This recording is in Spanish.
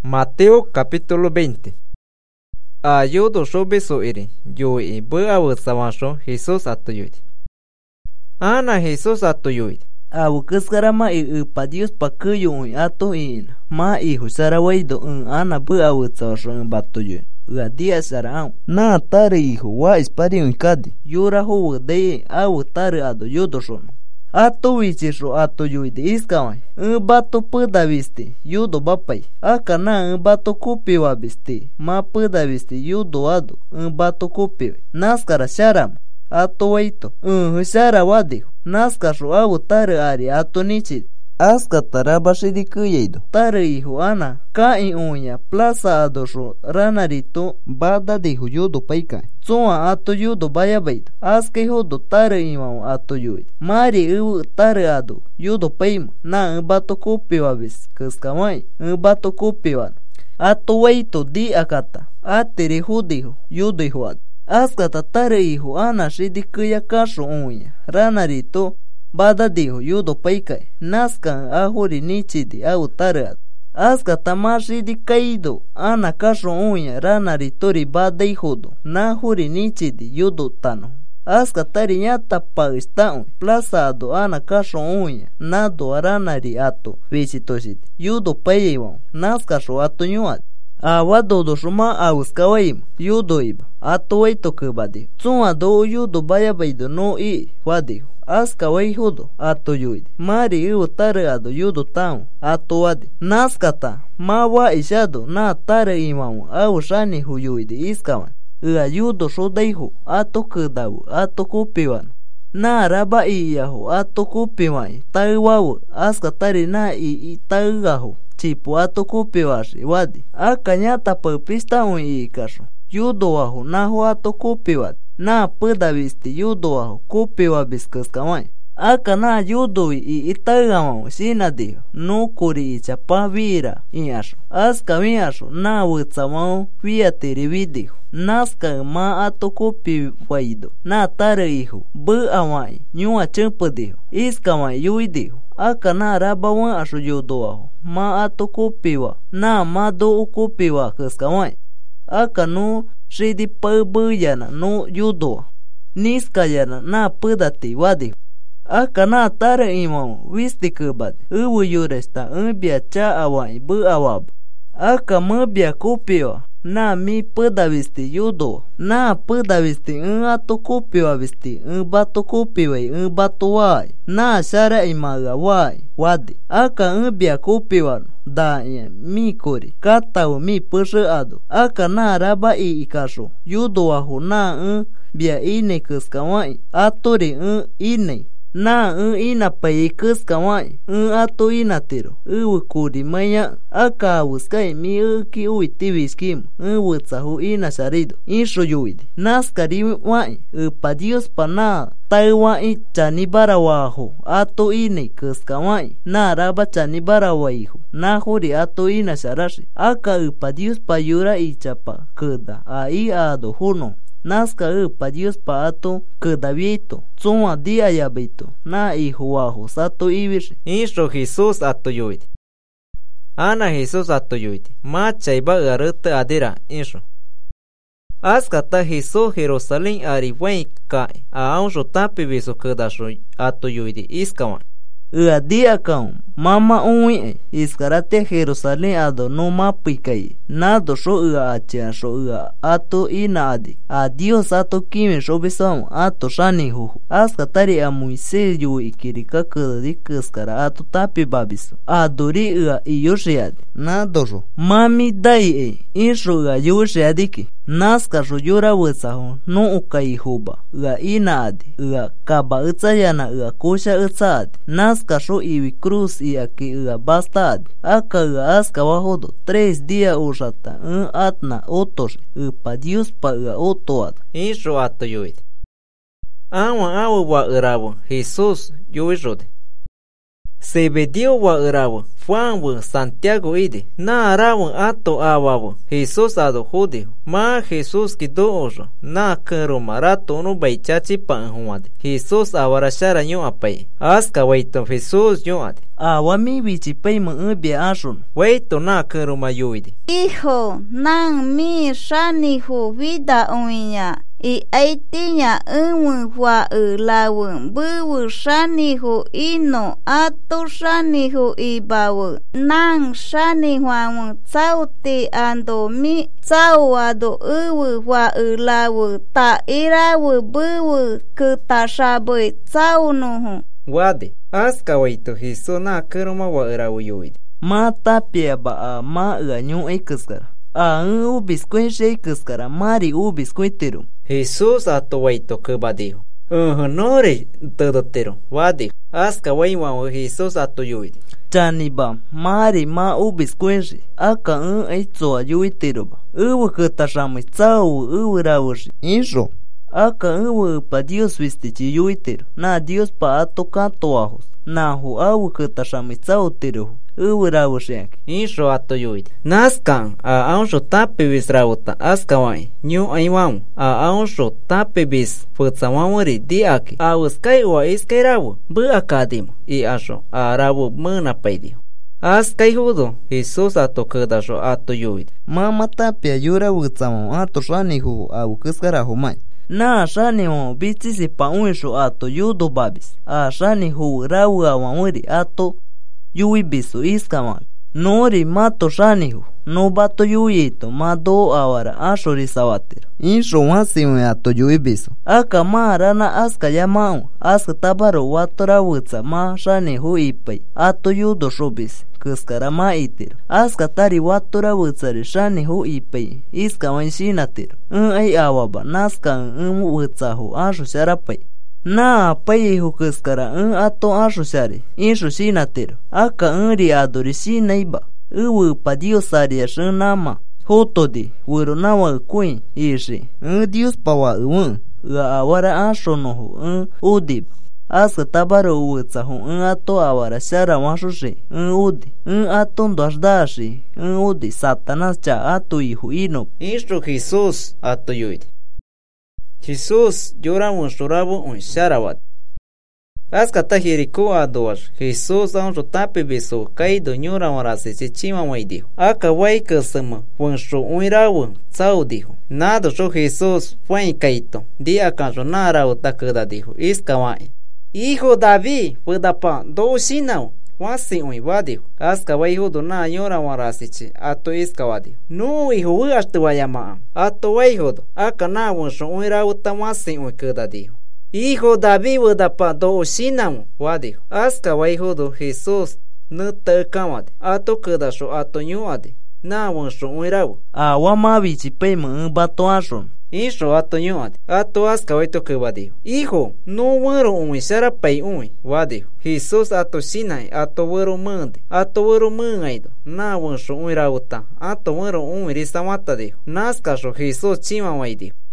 Mateo capítulo 20. Ayudo sobeso ere, yo e bua savancho Jesús atoyoid. Ana Jesús atoyoid. Abu kaskarama pa Dios pa kuyo ato in ma hijo sarawaido ana bua savancho batoyoid. Dia sarao na tare hijo wa espari kadi yura ho de awu tare ado yodosono. Ato wichisho ato yuide iskawai. Bato puda viste, yudo bapai. Akana bato kupiwa viste. Ma puda viste yudo ado. Bato kupiwa. Naskara sharam. Ato waito. Shara wadiho. Naskasho awu tare ari ato nichid. Aska tarabashidi kuyeido. Tare hijo ana. Kai uña. Plaza adosho. Ranarito. Bada dijo yudo paikai. Tsua ato yudo bayabaid. Aska yudo tare imam ato yuid. Mari tare ado yudo paima. Na bato kupiwa vis. Kaskamai. Bato kupiwa. Ato waito di akata. Atiri hudiho. Yudo ihuad. Aska tare hijo ana shidi kuya kasho uña. Ranarito. Bada dijo yudo paikai. Naska ahuri nichidi au tare ado. Aska tamashi di kaido ana kasho uña ranaritori bada ihodo na huri nichidi yudo tano. Aska tari ñata paistao plaza ado ana kasho uña nado ranari ato visitoshidi yudo paiwan naska sho ato ñuad. Awado do shuma auskawaim yudo iba ato waito kubadi. Tsua do yudo bayabaido no i wadiho. Aska wai hudo ato yuide. Mari tare ado yudo tao ato wadi. Naskata ma wa ishado na tare imamu au shani hu yuide iskawan. Yudo shodaihu ato kudawu ato kupiwan. Na raba iyahu ato kupiwan. Taiwawu aska tari na taigahu. Chipu ato kupiwashi wadi. Aka ñata papista ikasho. Yudo wahu nahu ato kupiwad. Na puda visti yudo waho kupiwa biskaskamai. Aka na yudo itaigamau sina dijo. No kuri ichapa vira iasho. Aska viasho na witsamau viatiri vidijo. Naska ma ato kupiwaido. Na tare hijo. Bu amai. Nyua chempo dijo. Iskamai yuidijo. Aka na rabawan asho yudo waho. Ma ato kupiwa. Na ma do kupiwa kaskamai. Aka no shidi pabuyana no yudo. Niskayana na pudati wadi. Aka na tare imam wisti kubad. Uwu yuresta bia cha awai bu awab. Aka mabia kupiwa. Na mi puda visti yudo. Na puda visti ato kupiwa visti. Bato kupiwa bato wai. Na shara imaga wai wadi. Aka bia kupiwa. Da mi kori katau mi pushe ado. Aka na raba ikasho. Yudo wahu na bia ine kuskawai. Atori ine. Na ina pai kuskawai. Ato ina tiro. Kuri maya. Aka uskai mi ki uitibiskim. Wutsahu ina sharido. Insho yuidi. Naskari wai. Pa Dios pa na. Taiwai chanibara waho. Ato ine kuskawai. Na raba chanibara waihu. Na huri ato ina sharashi. Aka pa Dios pa yura ichapa. Kuda. Ai ado huno. Naska pa Dios pa ato kudavito. Tsuma dia yabito. Na hijo waho sato ibishi. Insho Jesús atoyoid. Ana Jesús atoyoid. Ma chaiba garata adira insho. Askata Jesús Jerusalén ariwai kai. Aunjo tapi viso kudasho atoyoid iskawan. Dia kau mama ui iskarate Jerusalén ado no mapikai. Nado sho achia sho ato ina adi. Adios ato kimi sho bisam ato shani huhu. Aska tari a Moisés yu ikirika kudadi kuskara ato tapi babiso. Adori iyoshi adi. Nado sho mami dai insho yoshi adiki. Naska sho yura wetsaho no ukai huba. Ina adi. Kaba utsayana kusha utsa adi. Naska sho iwi cruz aquí basta adi. Aka aska wahodo 3 días usata atna otos pa Dios pa oto ad. Insho ato yuid. Awa wa urabo Jesús yuishode. Zebedeo wa erawa, Juan wa Santiago ide, na arawan ato awawa, Jesus ado judeo, ma Jesus kido ojo, na kero marato no baichachi pa huade, Jesus awara shara nyo apay, aska waito Jesus nyo ade. Awami bichipay mo be ason. Waito na kero mayoide. Hijo, nang mi shanihu vida unya. I aitinya wa lawun buwu shanihu ino atu shanihu ibawu nang shanihuamun tsauti ando mi tsawado wa lawu ta irawu buwu kutashabu tsaunuhu. Wade, aska waito hiso na keroma wa irawu yoide. Ma tapia ba ma ganyo ay kaskara. Biscuit kaskara mari biscuitero. Jesus ato waito kebadiho. Nore todotero. Wadi. Aska waiwa Jesus ato yuide. Chaniba mari ma biscuit. Aka ay tsoa yuitero ba. Katashami tsau rawoshi. Inso. Aka pa Dios vistichi yuitero. Na Dios pa ato kantoajos. Nahu katashami tsau tero. Inso ato yuide. Naskan aonso tape bis rauta askawai. Nyu aiwam aonso tape bis futsawamori diaki. Auskai wa iskai rawu. Bu akadim. I aso rawu muna paidio. Askai hudo. Jesus ato kedasho ato yuide. Mama tapia yura wutsamo ato shanihu kaskarahu mai. Na shanihu bitisi pa unsho ato yudo babis. Shanihu rawu awamori ato yui bisu iskaman. Nori mato shanihu. No bato yuito ma do awara ashori sawatir. Insho wasimu ato yui bisu. Aka ma rana aska yamau. Aska tabaro watora wutsa ma shanihu ipai. Ato yudo shobis. Kaskara ma itir. Aska tari watora wutsari shanihu ipai. Iskaman shinatir. Ay awaba naska wutsahu asho sharapai. Na payehu kaskara ato asho shari. Insho shinatero. Aka ri adori shinaiba. Pa Dios aria shinama. Hotodi. Wero nawa kuin. Ishi. Dios pawa awara asho nohu. Udib. Aska tabaro wutsahu. Ato awara shara washushi. Udi. Ato ndashdashi. Udi. Satanas cha ato ihu ino. Insho Jesus ato yuide. Jesus lloramos chorabo un sharawat. Aska tahiriku adoas. Jesus anjo tape beso kaido nyora warase chichima maidiho. Aka waika sama wansho uirawo tsau dijo. Nado sho Jesus fue kaito. Dia kanjo nara utakada dijo. Iskawai. Hijo David, pudapa do shinao. Wasi uivadiho. Aska waihudo na nyora warasichi. Ato iskawadiho. No hijo uaste wayama. Ato waihudo. Aka na wansho uirawuta wasi uikadadiho. Hijo David wadapa do shinamo. Wadiho. Aska waihudo Jesus nute kamade. Ato kadasho ato nyuade. Na wansho uirawu. Wama bichipe bato ashon. Insho ato nyuade. Ato aska waito kebadiho. Hijo, no wero uishara pay wadiho. Jesus ato shinai, ato wero mande. Ato wero mangaido. Na wansho uirawuta. Ato wero uirisamata diho. Naskasho Jesus chima waidiho.